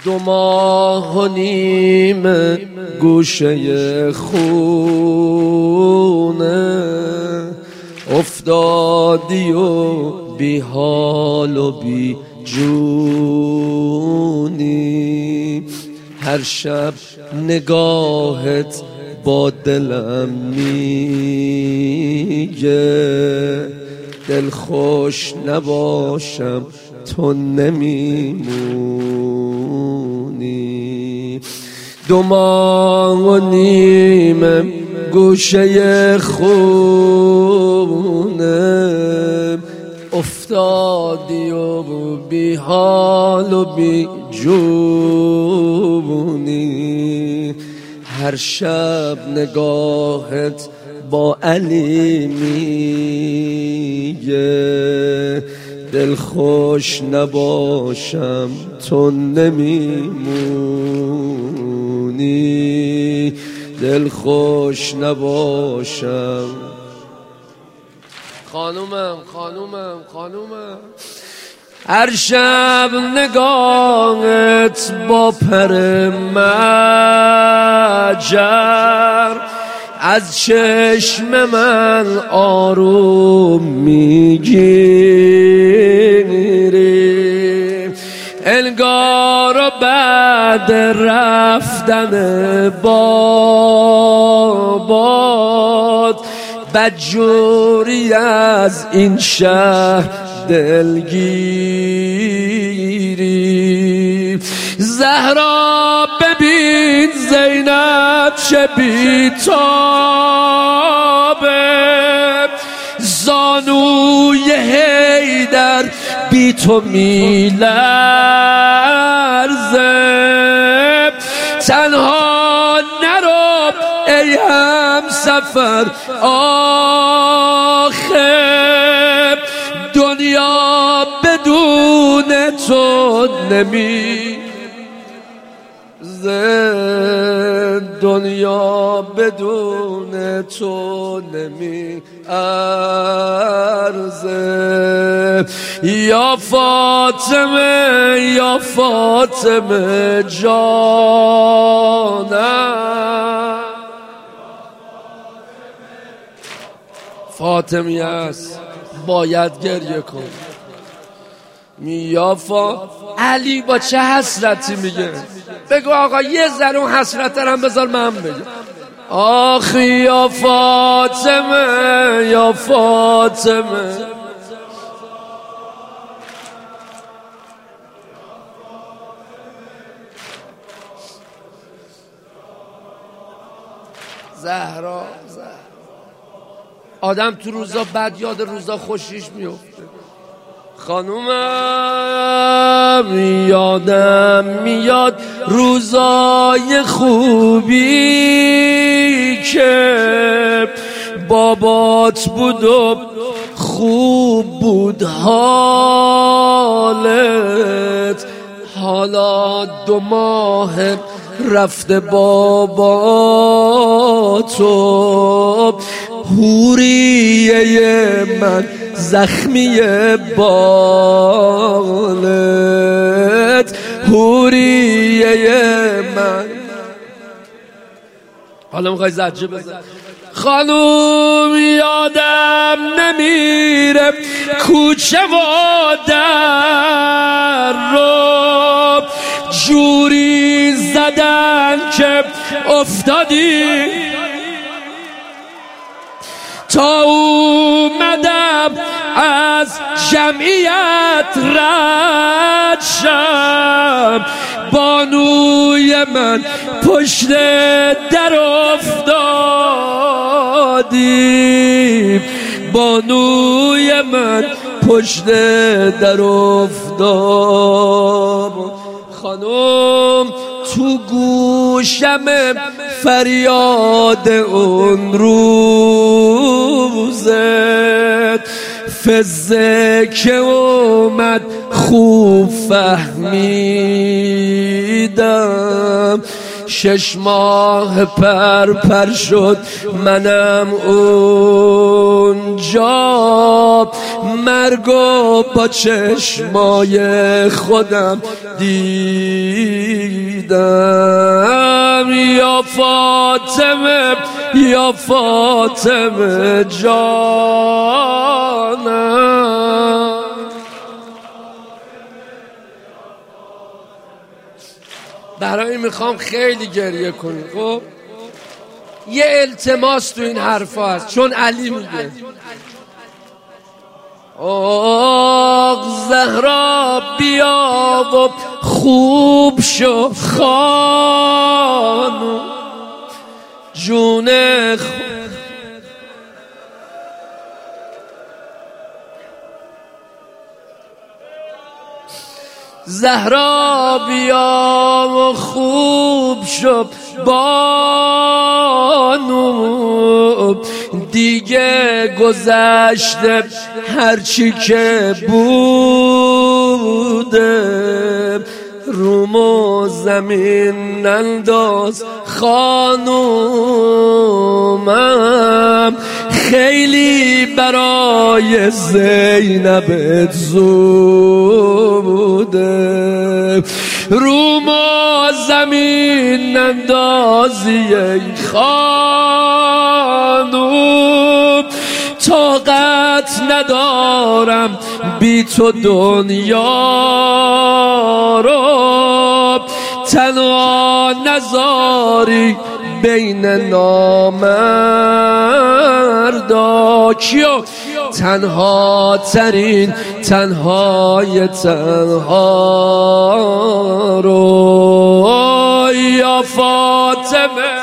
2 ماه و نیم گوشه خونه افتادی و بی حال و بی جونی، هر شب نگاهت با دلم میگه دل خوش نباشم تو نمیمونی. 2 ماه و نیم گوشه خونه افتادی و بی حال و بی جونی، هر شب نگاهت با علی میگه دل خوش نباشم تو نمیمونی، دل خوش نباشم. خانومم هر شب نگاهت با پر مجر از چشم من آروم میگیری، انگار بعد رفتن بابات بدجوری از این شهر دلگیری. زهرا ببین زینب چه بی‌تابه، زانوی حیدر بی تو میلرزه، تنها نرو ای همسفر آخه دنیا بدون تو دنیا بدون تو نمی ارزه. یا فاطمه جانم، فاطمی است باید گریه کن. علی با چه حسرتی میگه؟ بگو آقا یه ذره اون حسرت هم بذار من بگم. آخی یا فاطمه زهرا آدم تو روزا بد یاد روزا خوشیش میفته. خانومم یادم میاد روزای خوبی که بابات بود و خوب بود حالت، حالا 2 ماه رفته باباتو، حوریه من زخمی بالت، حوریه من. حالا میخوای زجه بزن؟ خانوم یادم نمیره کوچه و در رو جوری زدن که افتادی، تا اومدم از جمعیت رد شم، بانوی من پشت در افتادی، بانوی من پشت در افتاد. خانم تو گوشم فریاد اون روزت، فزه که اومد خوب فهمیدم، 6 ماه پر شد منم اونجا، مرگو با چشمای خودم دیدم. دیدم یا فاطمه یا فاطمه جانم. برای میخوام خیلی گریه کنی. خب یه التماس تو این حرفا هست، چون علی میگه آق زهرا بیا و خوب شو خانم جون زهرا بیا و خوب شو بانو دیگه گذشته هرچی که بوده روم و زمین انداز خانومم خیلی برای زینب زوده روم و زمین اندازی ای خانوم طاقت ندارم بی تو دنیا رو تنها نذاری بین نامردا کیو تنها ترین تنهای تنها رو یا فاطمه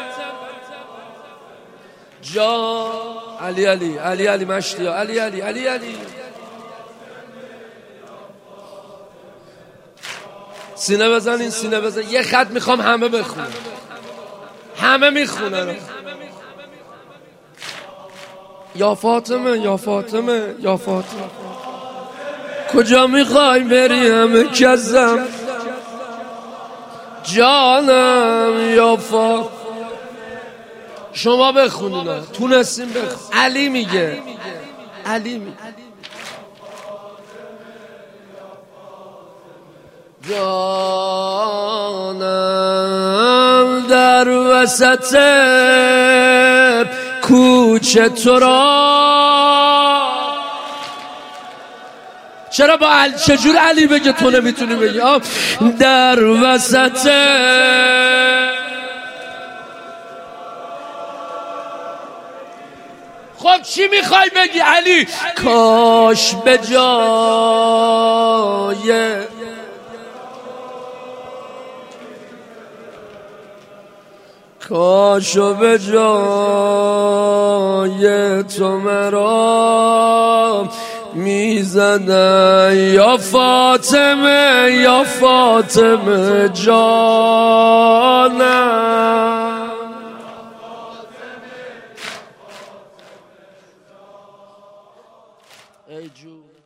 جان علی علی علی علی مشتی علی علی علی علی سینه بزنین سینه بزن. یه خط میخوام همه بخونن، همه میخونن یا فاطمه یا فاطمه یا فاطمه کجا میخوای بری همه کزم جانم یا فاطمه. شما بخونین تونستین بخون. علی میگه علی میگه جانم در وسط کوچه تو را چرا با چجور علی بگه تو نمیتونی بگی در وسط خب چی میخوای بگی علی؟ کاش به جای کاشو به جای تو مرا میزدن یا فاطمه یا فاطمه جانم. ای جون